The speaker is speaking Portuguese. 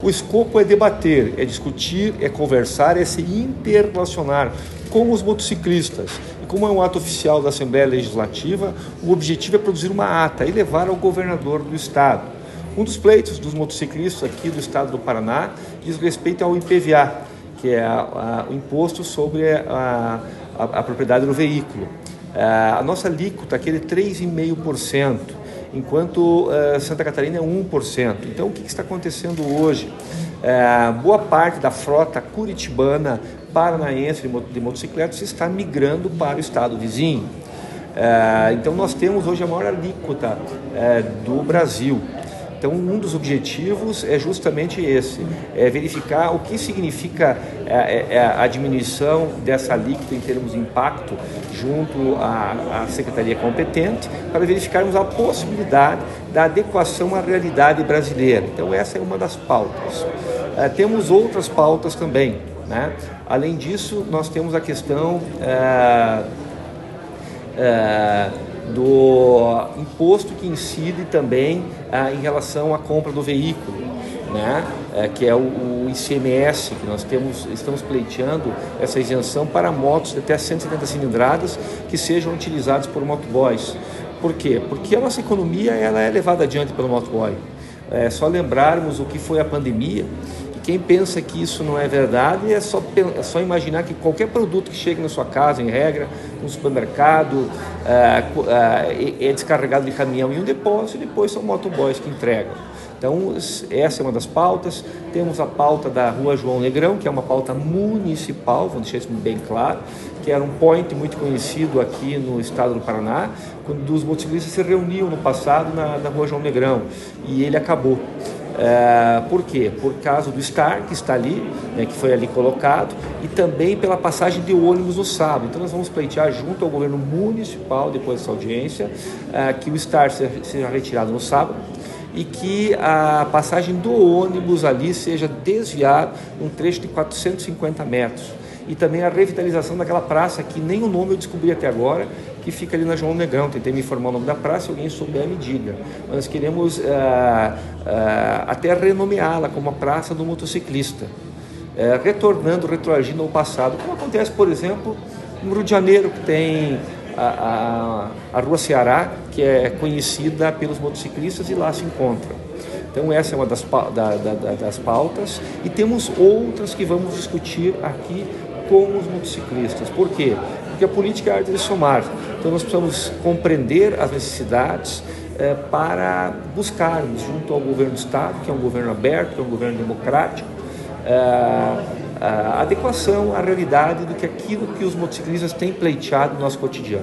O escopo é debater, é discutir, é conversar, é se interrelacionar com os motociclistas. E como é um ato oficial da Assembleia Legislativa, o objetivo é produzir uma ata e levar ao governador do estado. Um dos pleitos dos motociclistas aqui do estado do Paraná diz respeito ao IPVA, que é o imposto sobre a propriedade do veículo. A nossa alíquota aqui é de 3,5%, enquanto Santa Catarina é 1%. Então, o que está acontecendo hoje? Boa parte da frota curitibana paranaense de motocicletas está migrando para o estado vizinho. Então, nós temos hoje a maior alíquota do Brasil. Então, um dos objetivos é justamente esse, é verificar o que significa a diminuição dessa alíquota em termos de impacto junto à secretaria competente, para verificarmos a possibilidade da adequação à realidade brasileira. Então, essa é uma das pautas. Temos outras pautas também, né? Além disso, nós temos a questão do imposto que incide também em relação à compra do veículo, né? Que é o ICMS, que nós estamos pleiteando essa isenção para motos de até 170 cilindradas que sejam utilizadas por motoboys. Por quê? Porque a nossa economia ela é levada adiante pelo motoboy. É só lembrarmos o que foi a pandemia. Quem pensa que isso não é verdade é só imaginar que qualquer produto que chegue na sua casa, em regra, no supermercado, é descarregado de caminhão em um depósito e depois são motoboys que entregam. Então, essa é uma das pautas. Temos a pauta da Rua João Negrão, que é uma pauta municipal, vou deixar isso bem claro, que era um point muito conhecido aqui no estado do Paraná, quando os motociclistas se reuniam no passado na Rua João Negrão, e ele acabou. Por quê? Por causa do STAR, que está ali, né, que foi ali colocado, e também pela passagem de ônibus no sábado. Então nós vamos pleitear junto ao governo municipal, depois dessa audiência, que o STAR seja retirado no sábado e que a passagem do ônibus ali seja desviada num trecho de 450 metros. E também a revitalização daquela praça, que nem o nome eu descobri até agora, que fica ali na João Negrão. Tentei me informar o nome da praça, se alguém souber me diga. Nós queremos até renomeá-la como a Praça do Motociclista, retroagindo ao passado, como acontece, por exemplo, no Rio de Janeiro, que tem a Rua Ceará, que é conhecida pelos motociclistas, e lá se encontra. Então essa é uma das pautas, e temos outras que vamos discutir aqui com os motociclistas. Por quê? Porque a política é a arte de somar. Então nós precisamos compreender as necessidades para buscarmos, junto ao governo do estado, que é um governo aberto, que é um governo democrático, a adequação à realidade do que aquilo que os motociclistas têm pleiteado no nosso cotidiano.